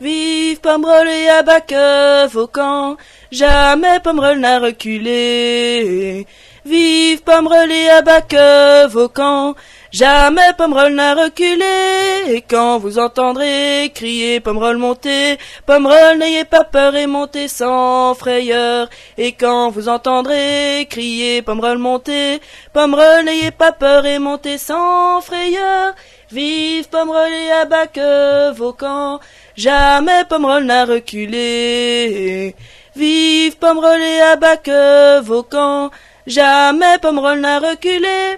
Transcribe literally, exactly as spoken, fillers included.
Vive Pomerol et Abaque Vaucan, jamais Pomerol n'a reculé. Vive Pomerol et Abaque Vaucan, jamais Pomerol n'a reculé. Et quand vous entendrez crier Pomerol montez, Pomerol n'ayez pas peur et montez sans frayeur. Et quand vous entendrez crier Pomerol montez, Pomerol n'ayez pas peur et montez sans frayeur. Vive Pomerol et Abaque Vaucan, jamais Pomerol n'a reculé. Vive Pomerol et Abaque Vaucan, jamais Pomerol n'a reculé.